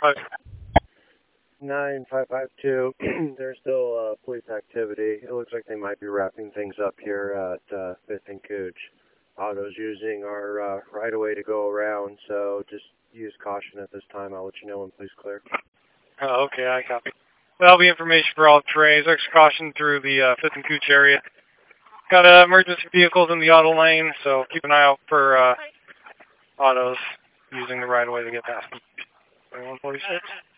9552. There's still police activity. It looks like they might be wrapping things up here at 5th and Cooch. Auto's using our right-of-way to go around, so just use caution at this time. I'll let you know when police clear. Oh, okay, I copy. That'll be information for all trains. Extra caution through the 5th and Cooch area. Got emergency vehicles in the auto lane, so keep an eye out for autos using the right-of-way to get past them. 146.